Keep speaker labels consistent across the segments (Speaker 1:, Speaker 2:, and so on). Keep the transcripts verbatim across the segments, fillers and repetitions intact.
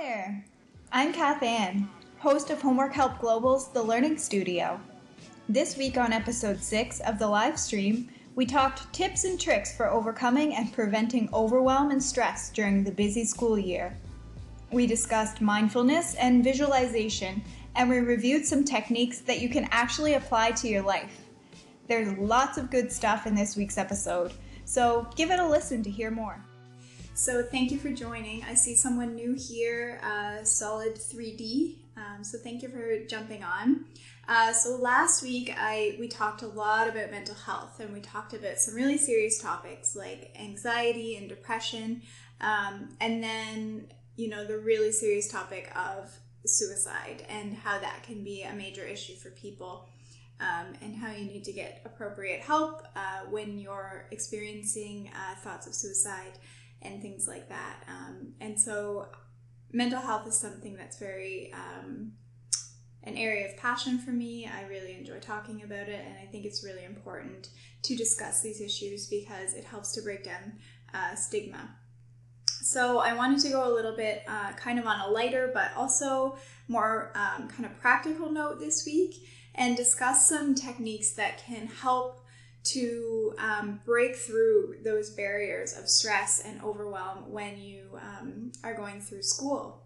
Speaker 1: there! I'm Kath Ann, host of Homework Help Global's The Learning Studio. This week on episode six of the live stream, we talked tips and tricks for overcoming and preventing overwhelm and stress during the busy school year. We discussed mindfulness and visualization, and we reviewed some techniques that you can actually apply to your life. There's lots of good stuff in this week's episode, so give it a listen to hear more. So thank you for joining. I see someone new here, uh, Solid three D. Um, so thank you for jumping on. Uh, so last week I we talked a lot about mental health, and we talked about some really serious topics like anxiety and depression, um, and then you know the really serious topic of suicide and how that can be a major issue for people. Um, and how you need to get appropriate help uh, when you're experiencing uh, thoughts of suicide and things like that. Um, and so mental health is something that's very um, an area of passion for me. I really enjoy talking about it, and I think it's really important to discuss these issues because it helps to break down uh, stigma. So I wanted to go a little bit uh, kind of on a lighter but also more um, kind of practical note this week, and discuss some techniques that can help to um, break through those barriers of stress and overwhelm when you um, are going through school.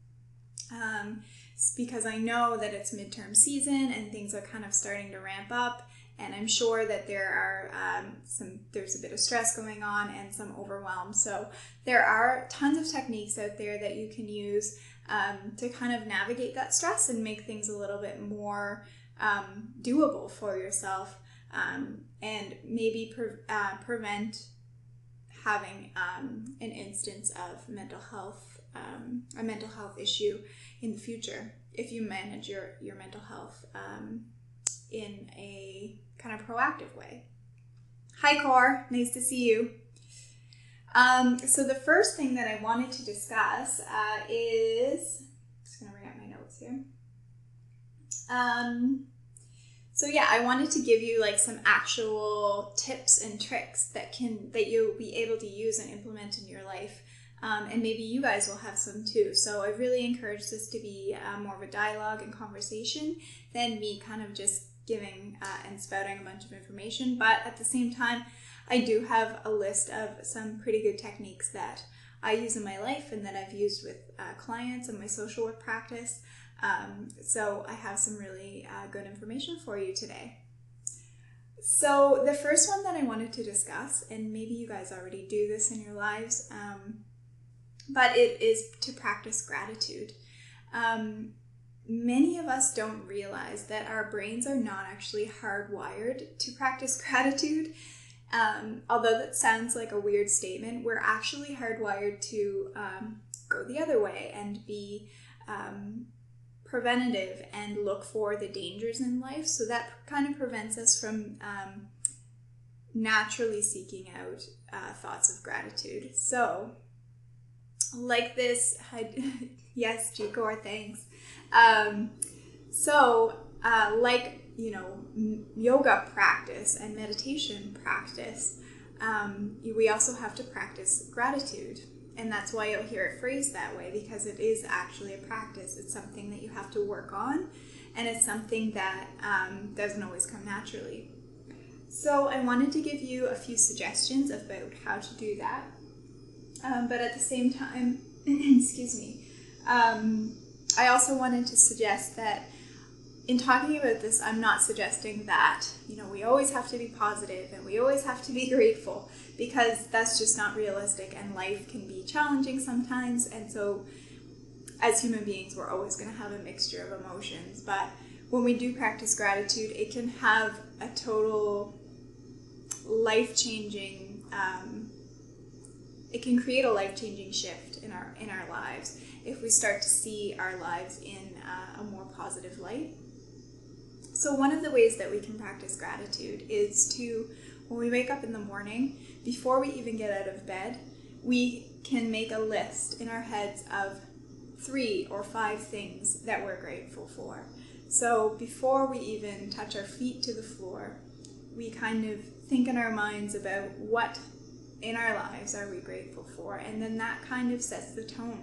Speaker 1: Um, because I know that it's midterm season and things are kind of starting to ramp up, and I'm sure that there are um, some there's a bit of stress going on and some overwhelm. So there are tons of techniques out there that you can use um, to kind of navigate that stress and make things a little bit more um, doable for yourself. Um, and maybe pre- uh, prevent having um, an instance of mental health, um, a mental health issue in the future if you manage your, your mental health um, in a kind of proactive way. Hi, Cor. Nice to see you. Um, so the first thing that I wanted to discuss uh, is, I'm just going to bring up my notes here. Um... So yeah, I wanted to give you like some actual tips and tricks that can that you'll be able to use and implement in your life, um, and maybe you guys will have some too. So I really encourage this to be uh, more of a dialogue and conversation than me kind of just giving uh, and spouting a bunch of information. But at the same time, I do have a list of some pretty good techniques that I use in my life and that I've used with uh, clients in my social work practice. Um, so I have some really uh, good information for you today. So the first one that I wanted to discuss, and maybe you guys already do this in your lives, um, but it is to practice gratitude. Um, many of us don't realize that our brains are not actually hardwired to practice gratitude. Um, although that sounds like a weird statement, we're actually hardwired to um, go the other way and be um, preventative and look for the dangers in life. So that kind of prevents us from um, naturally seeking out uh, thoughts of gratitude. So like this, I, yes, G-Core, thanks. Um, so uh, like, you know, m- yoga practice and meditation practice, um, we also have to practice gratitude. And that's why you'll hear it phrased that way, because it is actually a practice. It's something that you have to work on, and it's something that um, doesn't always come naturally. So I wanted to give you a few suggestions about how to do that. Um, but at the same time, excuse me, um, I also wanted to suggest that in talking about this, I'm not suggesting that, you know, we always have to be positive and we always have to be grateful, because that's just not realistic, and life can be challenging sometimes. And so as human beings, we're always going to have a mixture of emotions. But when we do practice gratitude, it can have a total life-changing, um, it can create a life-changing shift in our in our lives if we start to see our lives in uh, a more positive light. So one of the ways that we can practice gratitude is to, when we wake up in the morning, before we even get out of bed, we can make a list in our heads of three or five things that we're grateful for. So before we even touch our feet to the floor, we kind of think in our minds about what in our lives are we grateful for, and then that kind of sets the tone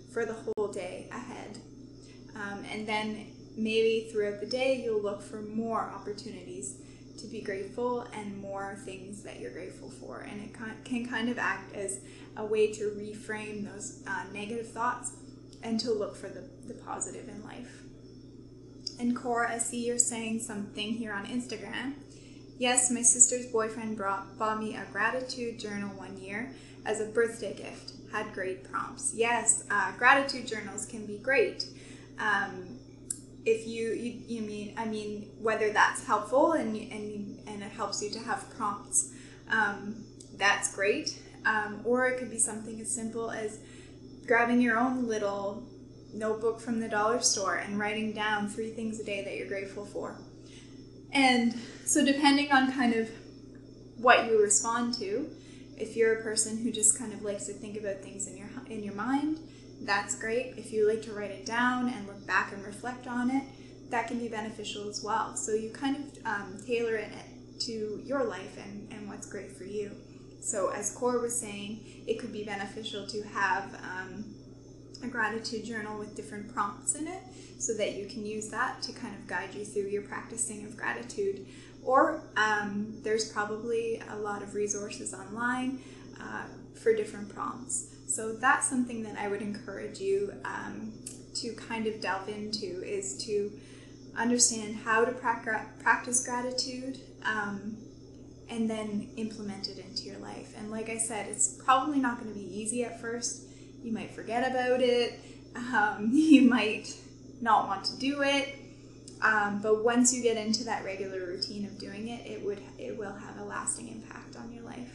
Speaker 1: for the whole day ahead. Um, and then maybe throughout the day, you'll look for more opportunities to be grateful and more things that you're grateful for. And it can kind of act as a way to reframe those uh, negative thoughts and to look for the, the positive in life. And Cora, I see you're saying something here on Instagram. Yes, my sister's boyfriend brought, bought me a gratitude journal one year as a birthday gift. Had great prompts. Yes, uh, gratitude journals can be great. Um, if you, you, you mean, I mean, whether that's helpful and, and, and it helps you to have prompts, um, that's great. Um, or it could be something as simple as grabbing your own little notebook from the dollar store and writing down three things a day that you're grateful for. And so depending on kind of what you respond to, if you're a person who just kind of likes to think about things in your in your mind, that's great. If you like to write it down and look back and reflect on it, that can be beneficial as well. So you kind of um, tailor it to your life and, and what's great for you. So as Cora was saying, it could be beneficial to have um, a gratitude journal with different prompts in it so that you can use that to kind of guide you through your practicing of gratitude. Or um, there's probably a lot of resources online uh, for different prompts. So that's something that I would encourage you um, to kind of delve into, is to understand how to pra- practice gratitude um, and then implement it into your life. And like I said, it's probably not going to be easy at first. You might forget about it. Um, you might not want to do it. Um, but once you get into that regular routine of doing it, it would it will have a lasting impact on your life.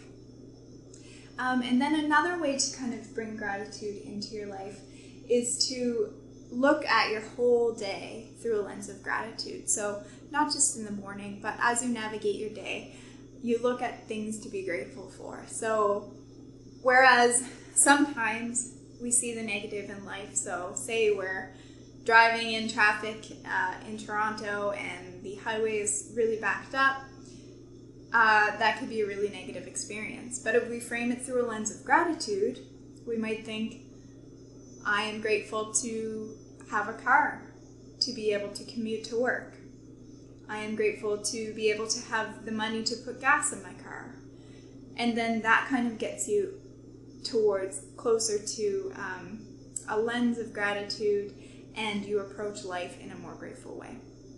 Speaker 1: Um, and then another way to kind of bring gratitude into your life is to look at your whole day through a lens of gratitude. So not just in the morning, but as you navigate your day, you look at things to be grateful for. So whereas sometimes we see the negative in life, so say we're driving in traffic uh, in Toronto and the highway is really backed up, uh, that could be a really negative experience. But if we frame it through a lens of gratitude, we might think, I am grateful to have a car, to be able to commute to work. I am grateful to be able to have the money to put gas in my car. And then that kind of gets you towards closer to um, a lens of gratitude, and you approach life in a more grateful way.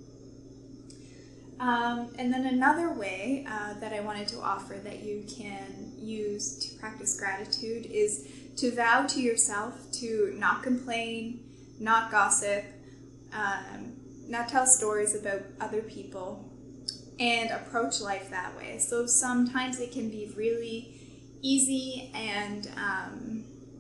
Speaker 1: Um, and then another way uh, that I wanted to offer that you can use to practice gratitude is to vow to yourself to not complain, not gossip, um, not tell stories about other people, and approach life that way. So sometimes it can be really easy, and um,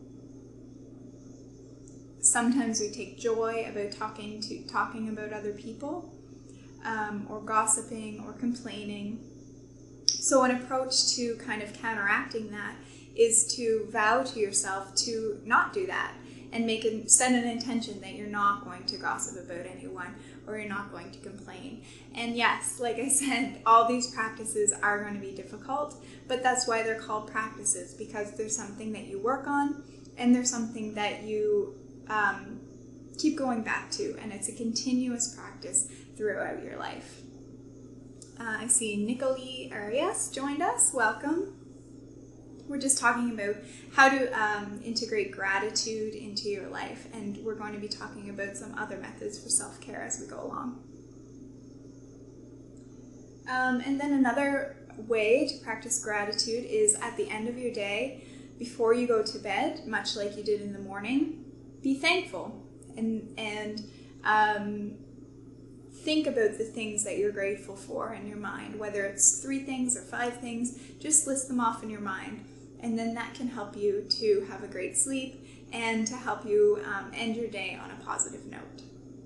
Speaker 1: sometimes we take joy about talking to talking about other people, um, or gossiping or complaining. So an approach to kind of counteracting that is to vow to yourself to not do that, and make a, set an intention that you're not going to gossip about anyone, or you're not going to complain. And yes, like I said, all these practices are going to be difficult, but that's why they're called practices, because there's something that you work on, and there's something that you um, keep going back to, and it's a continuous practice throughout your life. Uh, I see Nicole Arias joined us. Welcome. We're just talking about how to um, integrate gratitude into your life, and we're going to be talking about some other methods for self-care as we go along. Um, and then another way to practice gratitude is at the end of your day, before you go to bed, much like you did in the morning, be thankful and, and um, think about the things that you're grateful for in your mind, whether it's three things or five things, just list them off in your mind. And then that can help you to have a great sleep and to help you um, end your day on a positive note.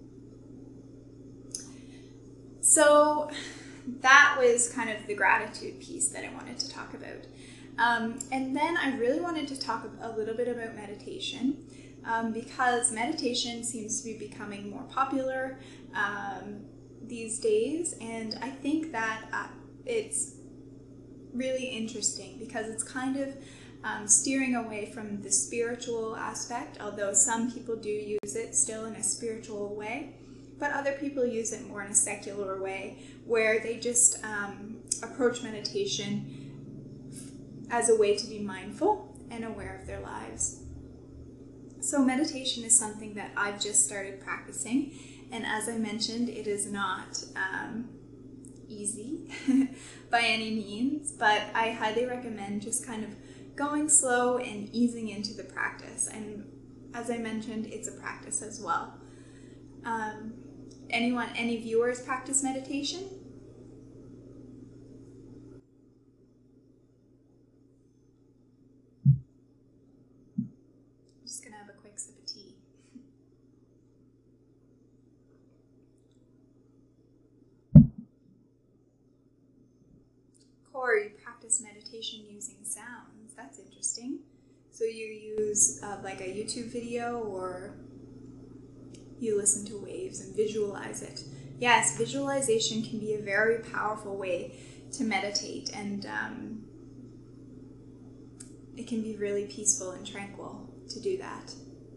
Speaker 1: So that was kind of the gratitude piece that I wanted to talk about. Um, and then I really wanted to talk a little bit about meditation, um, because meditation seems to be becoming more popular um, these days. And I think that uh, it's really interesting because it's kind of um, steering away from the spiritual aspect, although some people do use it still in a spiritual way, but other people use it more in a secular way, where they just um, approach meditation as a way to be mindful and aware of their lives. So meditation is something that I've just started practicing, and as I mentioned, it is not um, easy by any means, but I highly recommend just kind of going slow and easing into the practice. And as I mentioned, it's a practice as well. Um, anyone, any viewers practice meditation? I'm just gonna have a quick sip of tea. Or you practice meditation using sounds. That's interesting. So you use uh, like a YouTube video, or you listen to waves and visualize it. Yes, visualization can be a very powerful way to meditate, and um, it can be really peaceful and tranquil to do that.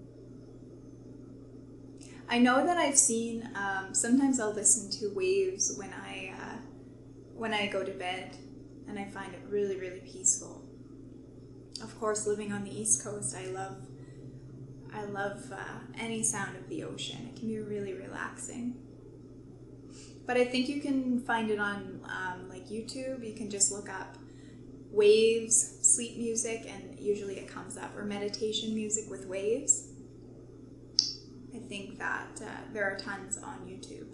Speaker 1: I know that I've seen, um, sometimes I'll listen to waves when I, uh, when I go to bed, and I find it really, really peaceful. Of course, living on the East Coast, I love I love uh, any sound of the ocean. It can be really relaxing. But I think you can find it on um, like YouTube. You can just look up waves, sleep music, and usually it comes up, or meditation music with waves. I think that uh, there are tons on YouTube.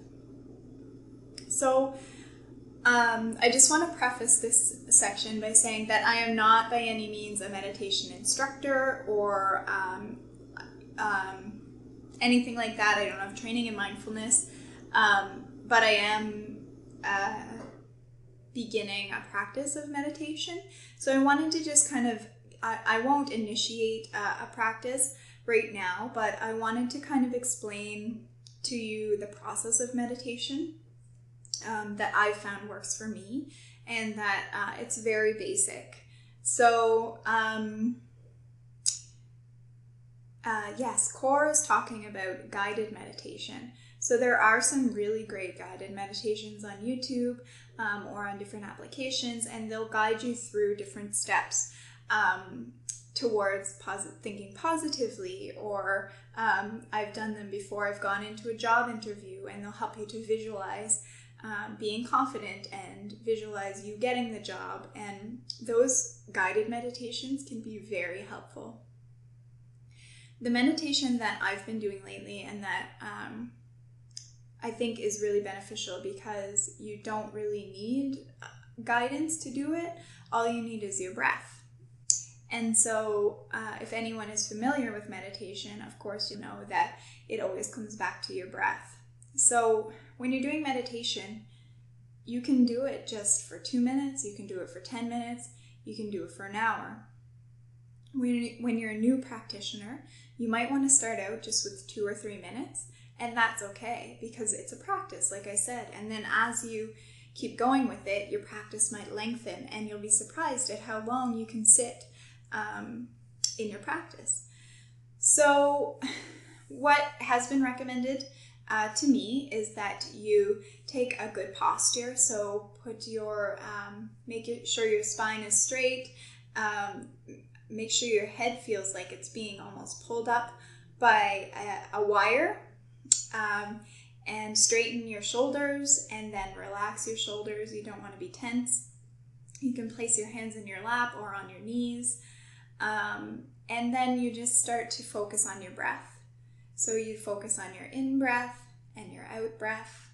Speaker 1: So Um, I just want to preface this section by saying that I am not by any means a meditation instructor or um, um, anything like that. I don't have training in mindfulness, um, but I am uh, beginning a practice of meditation. So I wanted to just kind of, I, I won't initiate a, a practice right now, but I wanted to kind of explain to you the process of meditation. Um, that I've found works for me, and that uh, it's very basic. So, um, uh, yes, Core is talking about guided meditation. So there are some really great guided meditations on YouTube um, or on different applications, and they'll guide you through different steps um, towards posi- thinking positively, or um, I've done them before. I've gone into a job interview, and they'll help you to visualize Um, being confident and visualize you getting the job, and those guided meditations can be very helpful. The meditation that I've been doing lately, and that um, I think is really beneficial because you don't really need guidance to do it. All you need is your breath. And so uh, if anyone is familiar with meditation, of course you know that it always comes back to your breath. So when you're doing meditation, you can do it just for two minutes, you can do it for ten minutes, you can do it for an hour. When, when you're a new practitioner, you might want to start out just with two or three minutes, and that's okay because it's a practice, like I said. And then as you keep going with it, your practice might lengthen, and you'll be surprised at how long you can sit um, in your practice. So what has been recommended Uh, to me is that you take a good posture. So put your, um, make it sure your spine is straight. Um, make sure your head feels like it's being almost pulled up by a, a wire. Um, and straighten your shoulders, and then relax your shoulders. You don't want to be tense. You can place your hands in your lap or on your knees. Um, and then you just start to focus on your breath. So you focus on your in-breath and your out-breath,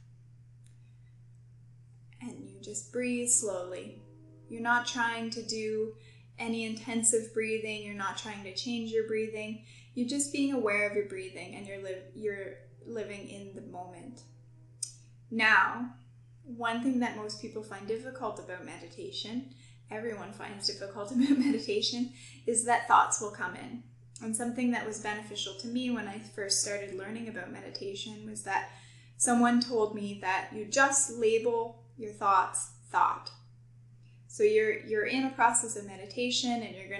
Speaker 1: and you just breathe slowly. You're not trying to do any intensive breathing. You're not trying to change your breathing. You're just being aware of your breathing, and you're, li- you're living in the moment. Now, one thing that most people find difficult about meditation, everyone finds difficult about meditation, is that thoughts will come in. And something that was beneficial to me when I first started learning about meditation was that someone told me that you just label your thoughts thought. So you're you're in a process of meditation, and you're gonna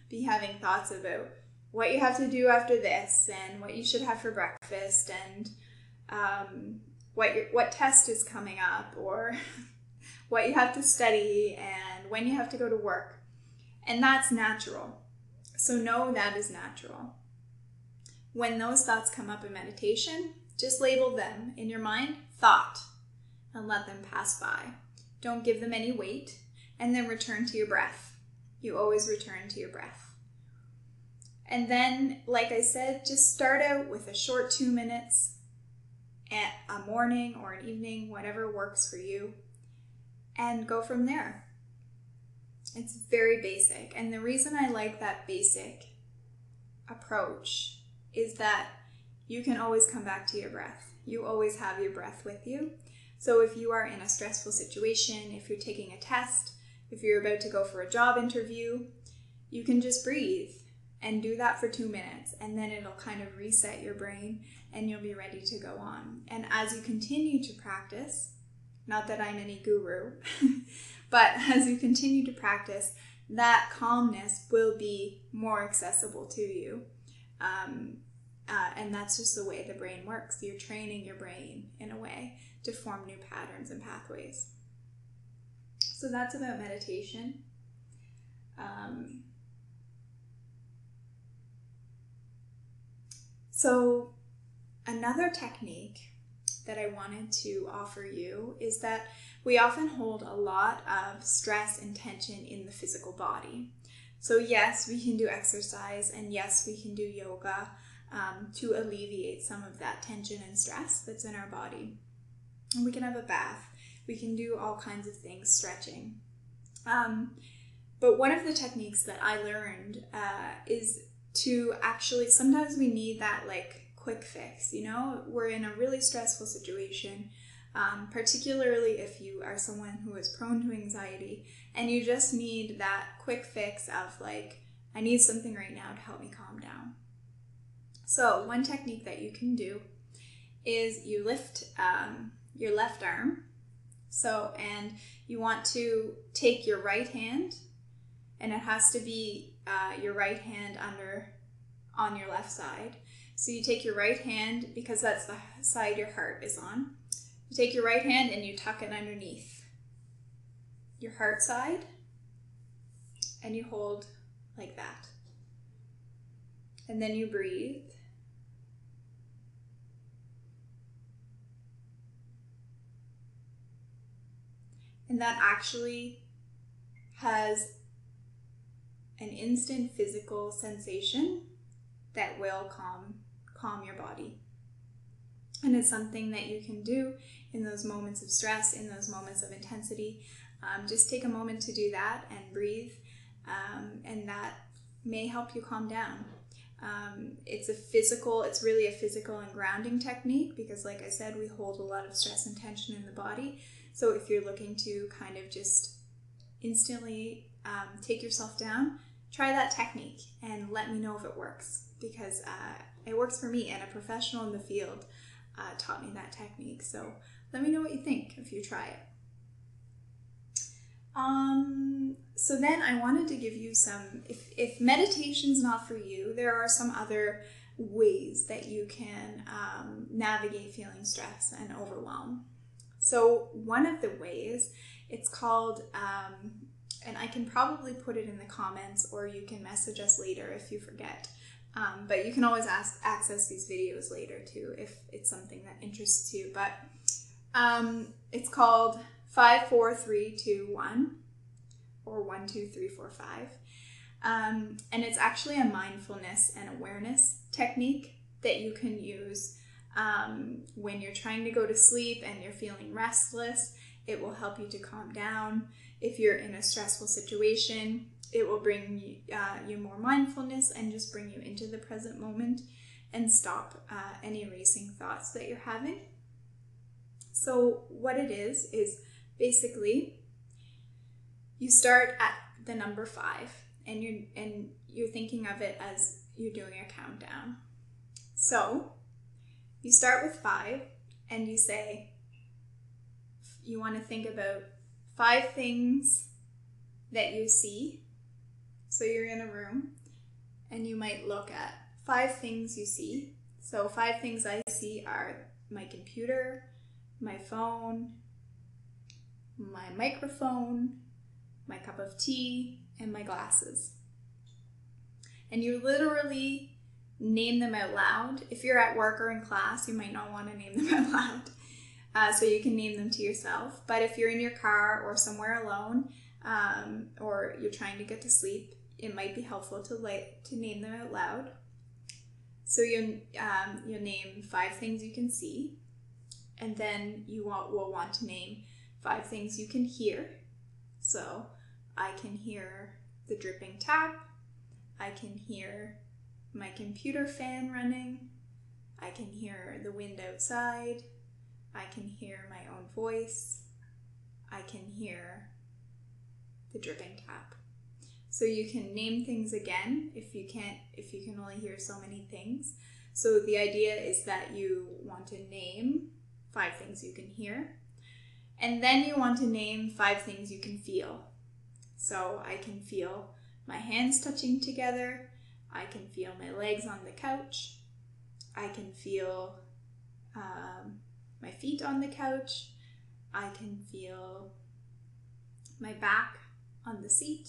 Speaker 1: be having thoughts about what you have to do after this and what you should have for breakfast and um, what your, what test is coming up or what you have to study and when you have to go to work. And that's natural. So know that is natural. When those thoughts come up in meditation, just label them in your mind thought and let them pass by. Don't give them any weight, and then return to your breath. You always return to your breath. And then, like I said, just start out with a short two minutes at a morning or an evening, whatever works for you, and go from there. It's very basic. And the reason I like that basic approach is that you can always come back to your breath. You always have your breath with you. So if you are in a stressful situation, if you're taking a test, if you're about to go for a job interview, you can just breathe and do that for two minutes. And then it'll kind of reset your brain and you'll be ready to go on. And as you continue to practice, not that I'm any guru, but as you continue to practice, that calmness will be more accessible to you. Um, uh, and that's just the way the brain works. You're training your brain in a way to form new patterns and pathways. So that's about meditation. Um, so another technique that I wanted to offer you is that we often hold a lot of stress and tension in the physical body. So yes, we can do exercise, and yes, we can do yoga um, to alleviate some of that tension and stress that's in our body. And we can have a bath. We can do all kinds of things, stretching. Um, but one of the techniques that I learned uh, is to actually, sometimes we need that like quick fix, you know? We're in a really stressful situation, um, particularly if you are someone who is prone to anxiety, and you just need that quick fix of like, I need something right now to help me calm down. So one technique that you can do is you lift um, your left arm. So, and you want to take your right hand, and it has to be uh, your right hand under on your left side. So you take your right hand, because that's the side your heart is on. You take your right hand and you tuck it underneath your heart side, and you hold like that. And then you breathe. And that actually has an instant physical sensation that will calm calm your body. And it's something that you can do in those moments of stress, in those moments of intensity. Um, just take a moment to do that and breathe, um, and that may help you calm down. Um, it's a physical, it's really a physical and grounding technique, because like I said, we hold a lot of stress and tension in the body. So if you're looking to kind of just instantly um, take yourself down, try that technique and let me know if it works, because uh, it works for me, and a professional in the field uh, taught me that technique. So let me know what you think if you try it. Um, so then I wanted to give you some, if, if meditation's not for you, there are some other ways that you can um, navigate feeling stress and overwhelm. So one of the ways, it's called, um, and I can probably put it in the comments, or you can message us later if you forget. Um, but you can always ask, access these videos later too if it's something that interests you. But um, it's called five, four, three, two, one, or one, two, three, four, five. Um, and it's actually a mindfulness and awareness technique that you can use um, when you're trying to go to sleep and you're feeling restless. It will help you to calm down. If you're in a stressful situation, it will bring you, uh, you more mindfulness and just bring you into the present moment and stop uh, any racing thoughts that you're having. So what it is, is basically you start at the number five, and you're, and you're thinking of it as you're doing a countdown. So you start with five, and you say, you want to think about five things that you see. So you're in a room and you might look at five things you see. So five things I see are my computer, my phone, my microphone, my cup of tea, and my glasses. And you literally name them out loud. If you're at work or in class, you might not want to name them out loud. Uh, so you can name them to yourself. But if you're in your car or somewhere alone, um, or you're trying to get to sleep, it might be helpful to like to name them out loud. So you um, you'll name five things you can see, and then you want, will want to name five things you can hear. So I can hear the dripping tap. I can hear my computer fan running. I can hear the wind outside. I can hear my own voice. I can hear the dripping tap. So you can name things again if you can't, if you can only hear so many things. So the idea is that you want to name five things you can hear, and then you want to name five things you can feel. So I can feel my hands touching together. I can feel my legs on the couch. I can feel um, my feet on the couch. I can feel my back on the seat.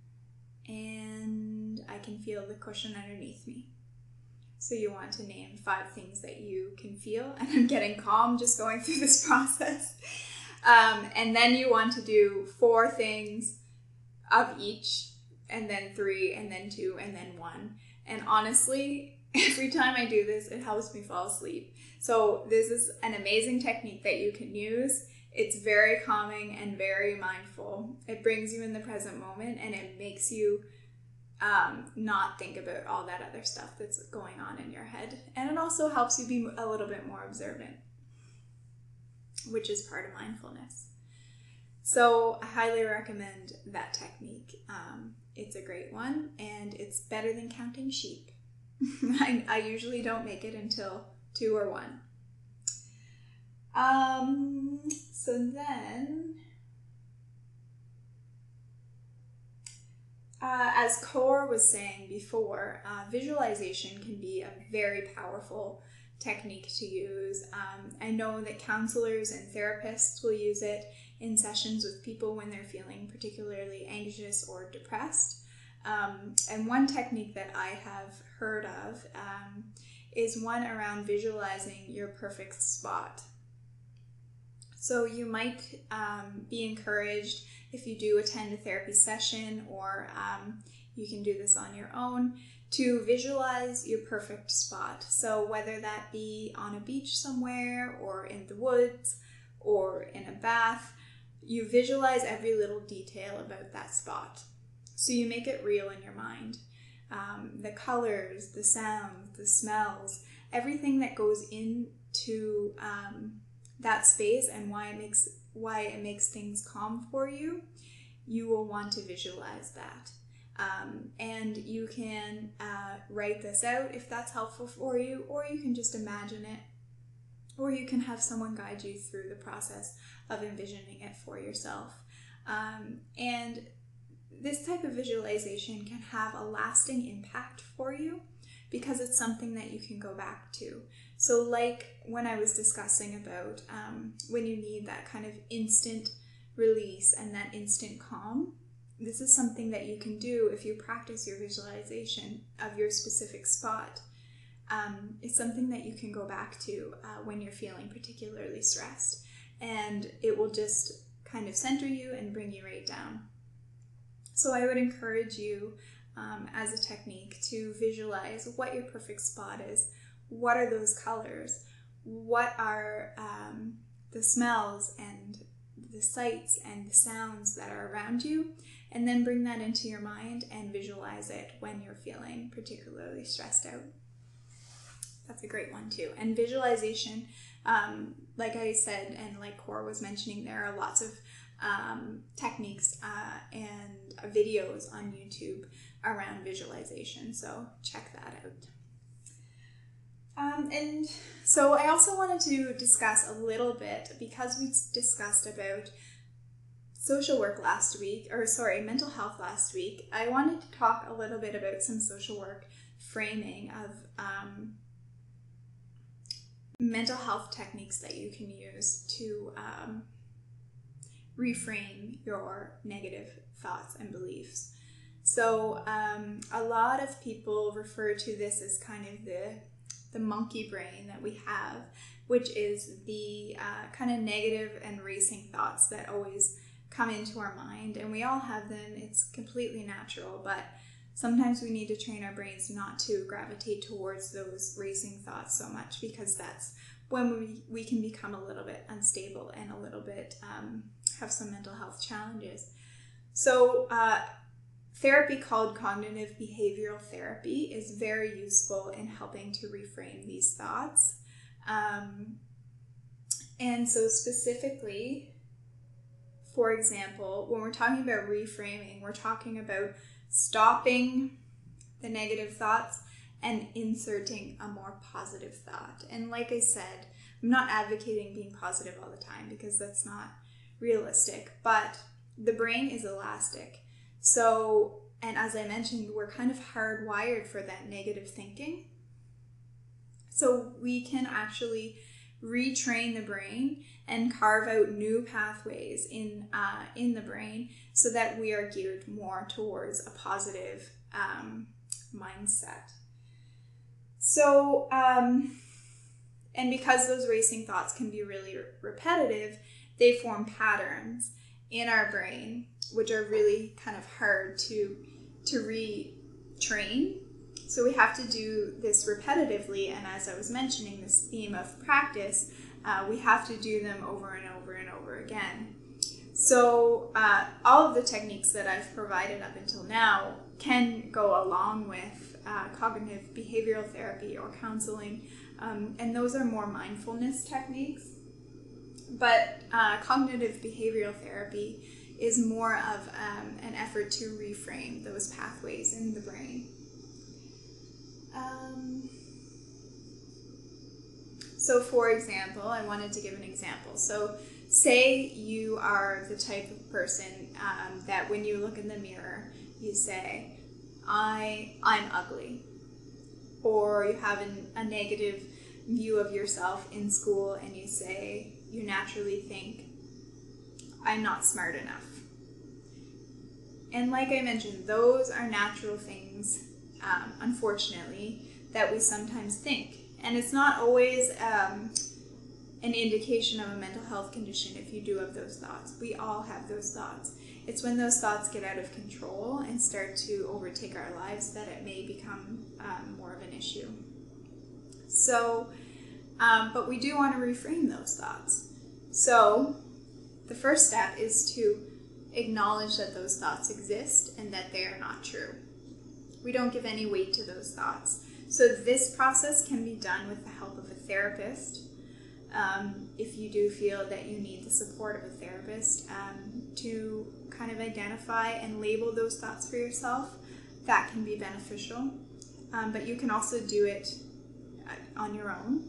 Speaker 1: And I can feel the cushion underneath me. So you want to name five things that you can feel. And I'm getting calm just going through this process. Um, and then you want to do four things of each, and then three, and then two, and then one. And honestly, every time I do this, it helps me fall asleep. So this is an amazing technique that you can use. It's very calming and very mindful. It brings you in the present moment, and it makes you um, not think about all that other stuff that's going on in your head. And it also helps you be a little bit more observant, which is part of mindfulness. So I highly recommend that technique. Um, it's a great one, and it's better than counting sheep. I, I usually don't make it until two or one. Um, so then, uh, as Core was saying before, uh, visualization can be a very powerful technique to use. Um, I know that counselors and therapists will use it in sessions with people when they're feeling particularly anxious or depressed. Um, and one technique that I have heard of um, is one around visualizing your perfect spot. So you might um, be encouraged, if you do attend a therapy session, or um, you can do this on your own, to visualize your perfect spot. So whether that be on a beach somewhere, or in the woods, or in a bath, you visualize every little detail about that spot. So you make it real in your mind. Um, the colors, the sounds, the smells, everything that goes into um, that space, and why it makes why it makes things calm for you, you will want to visualize that. Um, and you can uh, write this out if that's helpful for you, or you can just imagine it, or you can have someone guide you through the process of envisioning it for yourself. Um, and this type of visualization can have a lasting impact for you because it's something that you can go back to. So like when I was discussing about um, when you need that kind of instant release and that instant calm, this is something that you can do if you practice your visualization of your specific spot. Um, it's something that you can go back to uh, when you're feeling particularly stressed, and it will just kind of center you and bring you right down. So I would encourage you um, as a technique to visualize what your perfect spot is. What are those colors? What are um, the smells and the sights and the sounds that are around you? And then bring that into your mind and visualize it when you're feeling particularly stressed out. That's a great one too. And visualization, um, like I said, and like Core was mentioning, there are lots of um, techniques uh, and videos on YouTube around visualization. So check that out. Um, and so I also wanted to discuss a little bit, because we discussed about social work last week, or sorry, mental health last week, I wanted to talk a little bit about some social work framing of um, mental health techniques that you can use to um, reframe your negative thoughts and beliefs. So um, a lot of people refer to this as kind of the the monkey brain that we have, which is the uh, kind of negative and racing thoughts that always come into our mind, and we all have them. It's completely natural, but sometimes we need to train our brains not to gravitate towards those racing thoughts so much, because that's when we, we can become a little bit unstable and a little bit um, have some mental health challenges. So uh, therapy called cognitive behavioral therapy is very useful in helping to reframe these thoughts. Um, and so specifically, for example, when we're talking about reframing, we're talking about stopping the negative thoughts and inserting a more positive thought. And like I said, I'm not advocating being positive all the time, because that's not realistic, but the brain is elastic. So, and as I mentioned, we're kind of hardwired for that negative thinking. So we can actually retrain the brain and carve out new pathways in uh, in the brain so that we are geared more towards a positive um, mindset. So, um, and because those racing thoughts can be really re- repetitive, they form patterns in our brain, which are really kind of hard to to retrain. So we have to do this repetitively, and as I was mentioning, this theme of practice, uh, we have to do them over and over and over again. So uh, all of the techniques that I've provided up until now can go along with uh, cognitive behavioral therapy or counseling, um, and those are more mindfulness techniques. But uh, cognitive behavioral therapy is more of um, an effort to reframe those pathways in the brain. Um, so for example, I wanted to give an example. So say you are the type of person um, that when you look in the mirror, you say, I, I'm ugly. Or you have an, a negative view of yourself in school and you say, you naturally think, I'm not smart enough. And like I mentioned, those are natural things, um, unfortunately, that we sometimes think. And it's not always um, an indication of a mental health condition if you do have those thoughts. We all have those thoughts. It's when those thoughts get out of control and start to overtake our lives that it may become um, more of an issue. So, um, but we do want to reframe those thoughts. So the first step is to acknowledge that those thoughts exist and that they are not true. We don't give any weight to those thoughts. So this process can be done with the help of a therapist. Um, if you do feel that you need the support of a therapist um, to kind of identify and label those thoughts for yourself, that can be beneficial. Um, but you can also do it on your own.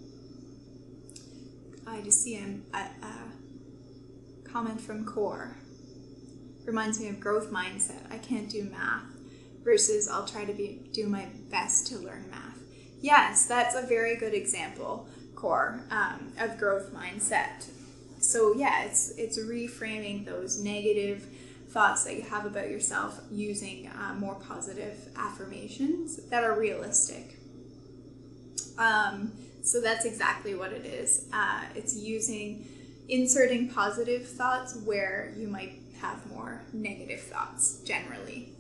Speaker 1: I just see a, a, a comment from Core. Reminds me of growth mindset. I can't do math versus I'll try to be do my best to learn math. Yes, that's a very good example, Core, um, of growth mindset. So yeah, it's it's reframing those negative thoughts that you have about yourself using uh, more positive affirmations that are realistic. Um, so that's exactly what it is. Uh, it's using, inserting positive thoughts where you might have more negative thoughts generally.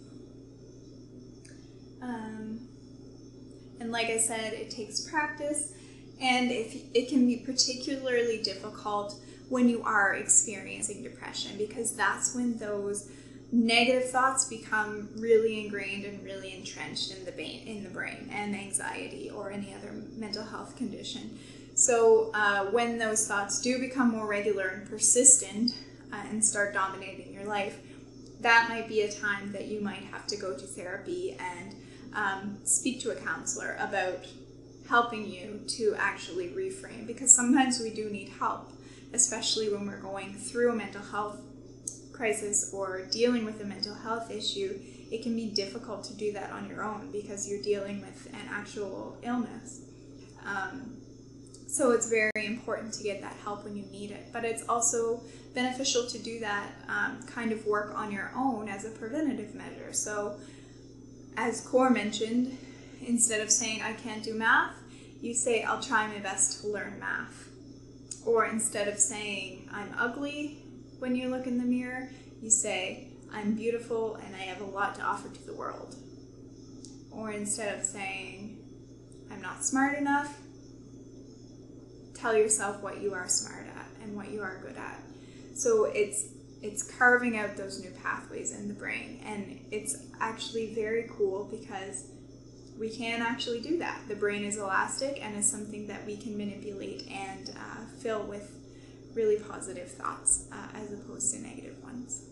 Speaker 1: Um, and like I said, it takes practice, and if it can be particularly difficult when you are experiencing depression, because that's when those negative thoughts become really ingrained and really entrenched in the brain, in the brain, and anxiety or any other mental health condition. So uh, when those thoughts do become more regular and persistent uh, and start dominating your life, that might be a time that you might have to go to therapy and um, speak to a counselor about helping you to actually reframe, because sometimes we do need help, especially when we're going through a mental health crisis or dealing with a mental health issue, it can be difficult to do that on your own because you're dealing with an actual illness. Um, so it's very important to get that help when you need it. But it's also beneficial to do that um, kind of work on your own as a preventative measure. So as Cor mentioned, instead of saying I can't do math, you say I'll try my best to learn math. Or instead of saying I'm ugly when you look in the mirror, you say I'm beautiful and I have a lot to offer to the world. Or instead of saying I'm not smart enough, tell yourself what you are smart at and what you are good at. So it's it's carving out those new pathways in the brain, and it's actually very cool because we can actually do that. The brain is elastic and is something that we can manipulate and uh, fill with really positive thoughts uh, as opposed to negative ones.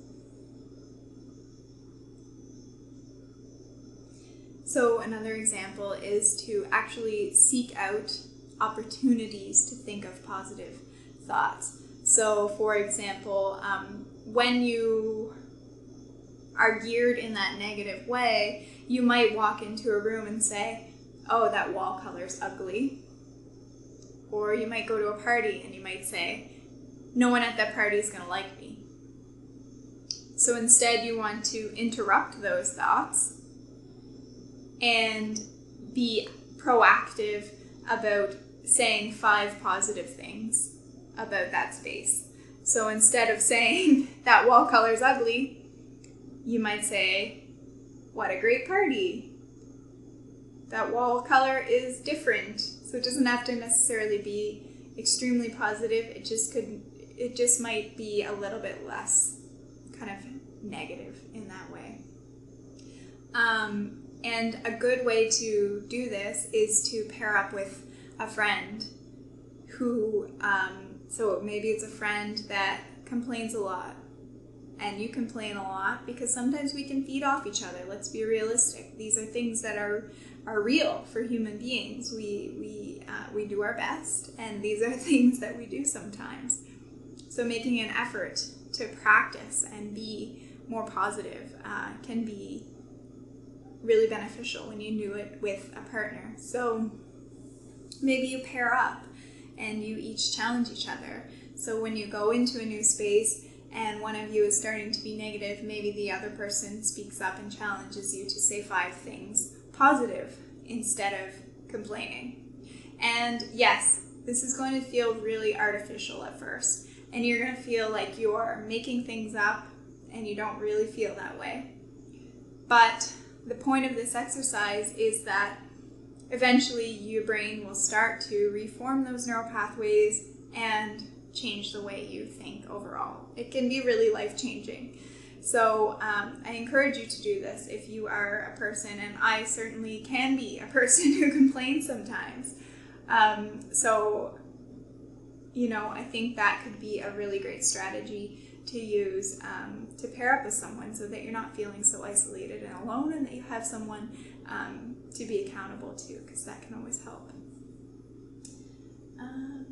Speaker 1: So another example is to actually seek out opportunities to think of positive thoughts. So for example, um, when you are geared in that negative way, you might walk into a room and say, oh, that wall color's ugly. Or you might go to a party and you might say, no one at that party is going to like me. So instead you want to interrupt those thoughts and be proactive about saying five positive things about that space. So instead of saying that wall color's ugly, you might say, what a great party. That wall color is different. So it doesn't have to necessarily be extremely positive. It just could, it just might be a little bit less kind of negative in that way. Um, and a good way to do this is to pair up with a friend who, um, so maybe it's a friend that complains a lot, and you complain a lot, because sometimes we can feed off each other. Let's be realistic. These are things that are are real for human beings. We we uh, we do our best, and these are things that we do sometimes. So making an effort to practice and be more positive uh, can be really beneficial when you do it with a partner. So maybe you pair up and you each challenge each other. So when you go into a new space and one of you is starting to be negative, maybe the other person speaks up and challenges you to say five things positive instead of complaining. And yes, this is going to feel really artificial at first, and you're going to feel like you're making things up and you don't really feel that way. But the point of this exercise is that eventually your brain will start to reform those neural pathways and change the way you think overall. It can be really life-changing. So um, I encourage you to do this if you are a person, and I certainly can be a person who complains sometimes. Um, so, you know, I think that could be a really great strategy to use um, to pair up with someone so that you're not feeling so isolated and alone, and that you have someone um, to be accountable to, because that can always help. Um,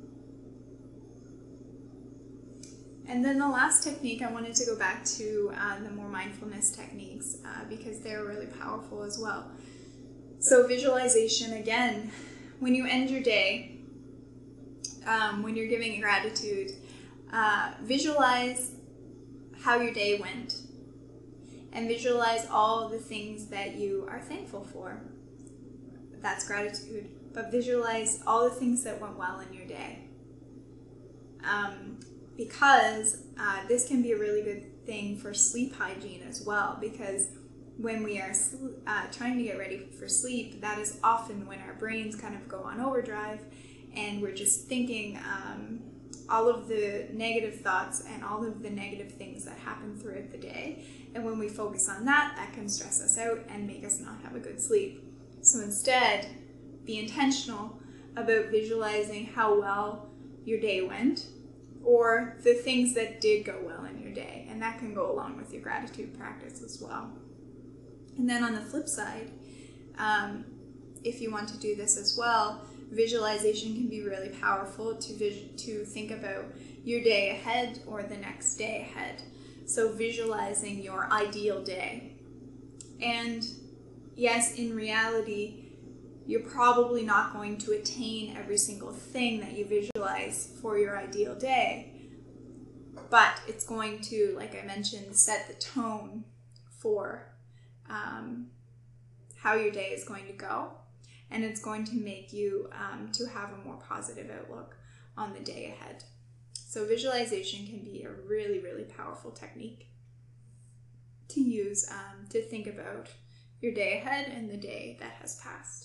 Speaker 1: and then the last technique, I wanted to go back to uh, the more mindfulness techniques uh, because they're really powerful as well. So visualization, again, when you end your day, um, when you're giving gratitude, uh, visualize how your day went and visualize all the things that you are thankful for. That's gratitude. But visualize all the things that went well in your day. Um, because uh, this can be a really good thing for sleep hygiene as well, because when we are uh, trying to get ready for sleep, that is often when our brains kind of go on overdrive and we're just thinking um, all of the negative thoughts and all of the negative things that happen throughout the day. And when we focus on that, that can stress us out and make us not have a good sleep. So instead, be intentional about visualizing how well your day went, or the things that did go well in your day. And that can go along with your gratitude practice as well. And then on the flip side, um, if you want to do this as well, visualization can be really powerful to vis- to think about your day ahead or the next day ahead. So visualizing your ideal day. And yes, in reality, you're probably not going to attain every single thing that you visualize for your ideal day. But it's going to, like I mentioned, set the tone for um, how your day is going to go. And it's going to make you um, to have a more positive outlook on the day ahead. So visualization can be a really, really powerful technique to use um, to think about your day ahead and the day that has passed.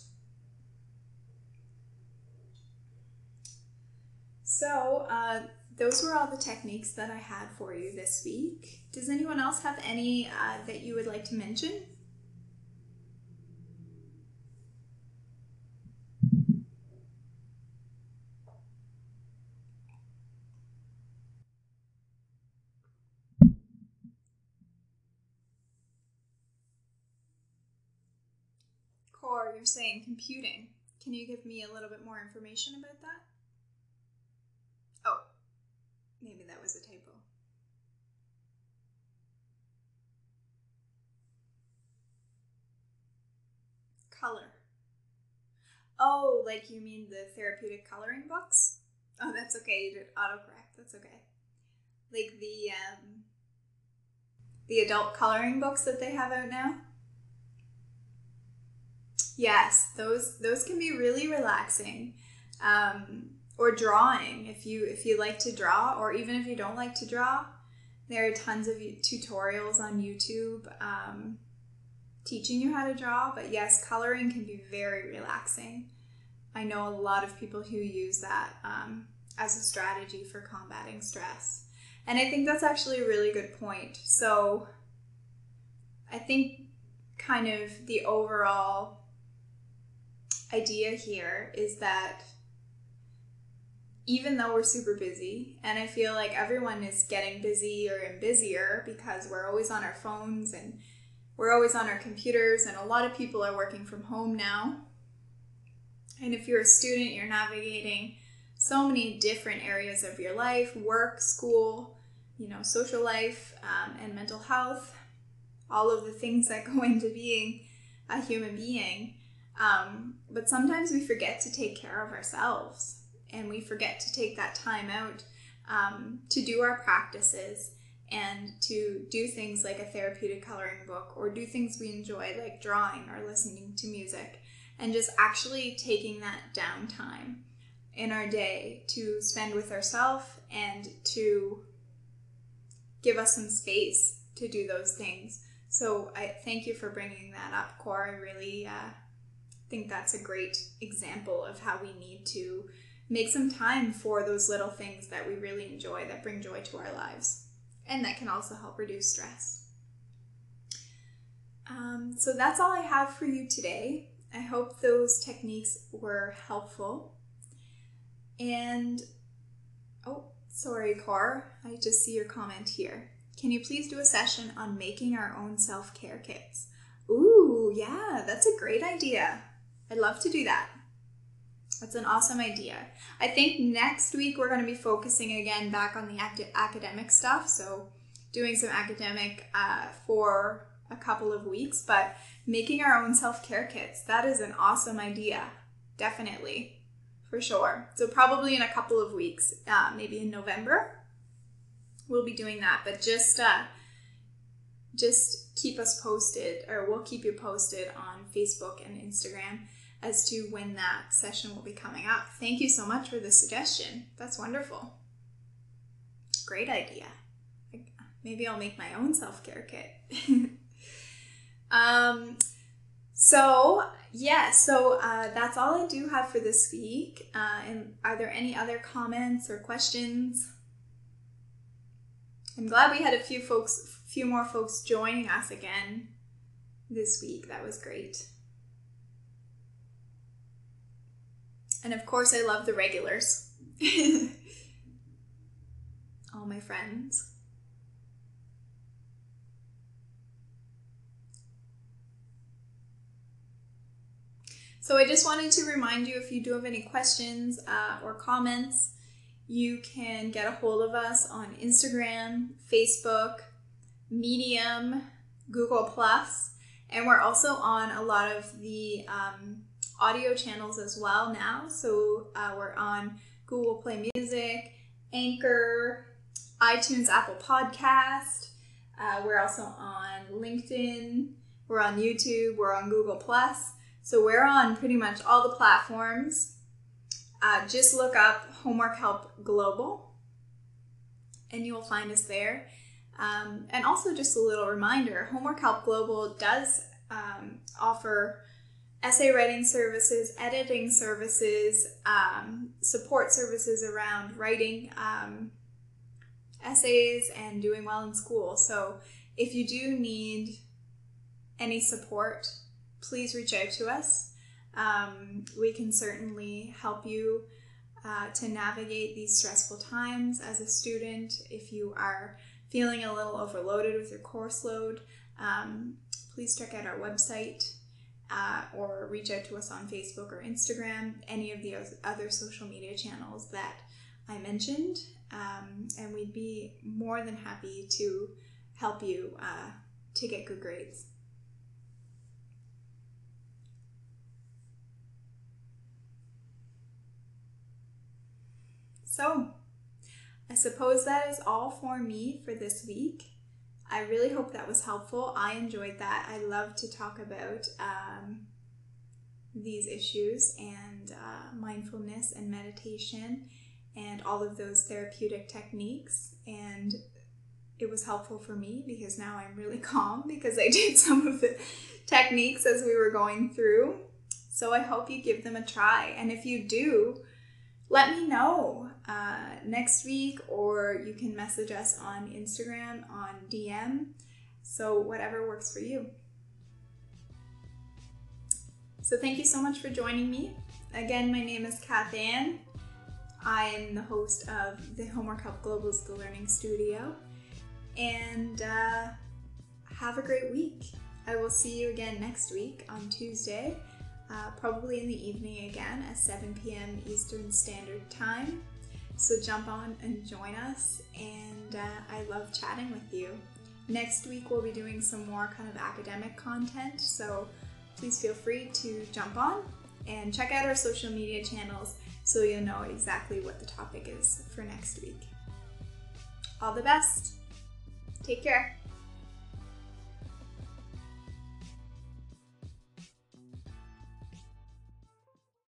Speaker 1: So uh, those were all the techniques that I had for you this week. Does anyone else have any uh, that you would like to mention? Core, you're saying computing. Can you give me a little bit more information about that? Oh, maybe that was a typo. Color. Oh, like you mean the therapeutic coloring books? Oh, that's okay. You did autocorrect. That's okay. Like the um, the adult coloring books that they have out now. Yes, those those can be really relaxing. Um, or drawing, if you if you like to draw, or even if you don't like to draw, there are tons of tutorials on YouTube um, teaching you how to draw. But yes, coloring can be very relaxing. I know a lot of people who use that um, as a strategy for combating stress. And I think that's actually a really good point. So I think kind of the overall idea here is that even though we're super busy, and I feel like everyone is getting busier and busier because we're always on our phones and we're always on our computers, and a lot of people are working from home now. And if you're a student, you're navigating so many different areas of your life, work, school, you know, social life, um, and mental health, all of the things that go into being a human being. Um, but sometimes we forget to take care of ourselves. And we forget to take that time out um, to do our practices and to do things like a therapeutic coloring book, or do things we enjoy like drawing or listening to music, and just actually taking that downtime in our day to spend with ourselves and to give us some space to do those things. So I thank you for bringing that up, Core. I really uh, think that's a great example of how we need to make some time for those little things that we really enjoy, that bring joy to our lives, and that can also help reduce stress. Um, so that's all I have for you today. I hope those techniques were helpful. And, oh, sorry, Core, I just see your comment here. Can you please do a session on making our own self-care kits? Ooh, yeah, that's a great idea. I'd love to do that. That's an awesome idea. I think next week we're going to be focusing again back on the acti- academic stuff. So doing some academic uh, for a couple of weeks, but making our own self-care kits, that is an awesome idea. Definitely, for sure. So probably in a couple of weeks, uh, maybe in November, we'll be doing that. But just, uh, just keep us posted, or we'll keep you posted on Facebook and Instagram as to when that session will be coming up. Thank you so much for the suggestion. That's wonderful. Great idea. Maybe I'll make my own self-care kit. um, so, yeah, so uh, that's all I do have for this week. Uh, and are there any other comments or questions? I'm glad we had a few folks, few more folks joining us again this week. That was great. And of course, I love the regulars. All my friends. So I just wanted to remind you, if you do have any questions uh, or comments, you can get a hold of us on Instagram, Facebook, Medium, Google Plus, and we're also on a lot of the um, audio channels as well now. So uh, we're on Google Play Music, Anchor, iTunes, Apple Podcast. Uh, we're also on LinkedIn. We're on YouTube. We're on Google Plus. So we're on pretty much all the platforms. Uh, just look up Homework Help Global, and you will find us there. Um, and also just a little reminder, Homework Help Global does um, offer essay writing services, editing services, um, support services around writing um, essays and doing well in school. So if you do need any support, please reach out to us. Um, we can certainly help you uh, to navigate these stressful times as a student. If you are feeling a little overloaded with your course load, um, please check out our website uh, or reach out to us on Facebook or Instagram, any of the other social media channels that I mentioned, um, and we'd be more than happy to help you uh, to get good grades. So, I suppose that is all for me for this week. I really hope that was helpful. I enjoyed that. I love to talk about um, these issues and uh, mindfulness and meditation and all of those therapeutic techniques. And it was helpful for me because now I'm really calm because I did some of the techniques as we were going through. So I hope you give them a try. And if you do, let me know uh, next week, or you can message us on Instagram on D M. So whatever works for you. So thank you so much for joining me. Again, my name is Kath Ann. I am the host of the Homework Help Global's The Learning Studio. And uh, have a great week. I will see you again next week on Tuesday. Uh, probably in the evening again at seven p.m. Eastern Standard Time. So jump on and join us, and uh, I love chatting with you. Next week we'll be doing some more kind of academic content, so please feel free to jump on and check out our social media channels so you'll know exactly what the topic is for next week. All the best. Take care.